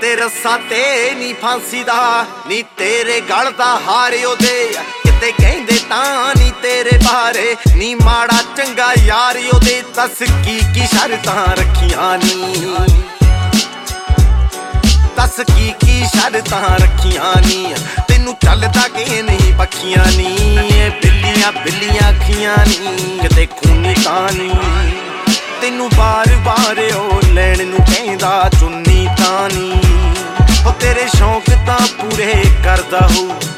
ਤੇ ਰੱਸਾ ਤੇ ਨੀ ਫਾਂਸੀ ਦਾ ਨੀ ਤੇਰੇ ਗਲ ਦਾ ਹਾਰ ਉਹਦੇ ਕਿਤੇ ਕਹਿੰਦੇ ਤਾਂ ਨੀ ਤੇਰੇ ਬਾਰੇ ਨੀ ਮਾੜਾ ਚੰਗਾ ਯਾਰ ਉਹਦੇ ਦੱਸ ਕੀ ਸ਼ਰਤਾਂ ਰੱਖੀਆਂ ਨੀ ਦੱਸ ਕੀ ਸ਼ਰਤਾਂ ਰੱਖੀਆਂ ਨੀ ਤੈਨੂੰ ਚੱਲਦਾ ਕਿ ਨਹੀਂ ਪੱਖੀਆਂ ਨੀ ਬਿੱਲੀਆਂ ਅੱਖੀਆਂ ਨੀ ਕਿਤੇ ਖੂਨੀ ਕਹਾਣੀ ਤੈਨੂੰ ਬਾਰ ਉਹ ਲੈਣ ਨੂੰ ਕਹਿੰਦਾ ਚੁੰਨੀ ਤਾਂ ਨੀ ਉਹ ਤੇਰੇ ਸ਼ੌਂਕ ਤਾਂ ਪੂਰੇ ਕਰਦਾ ਹੋ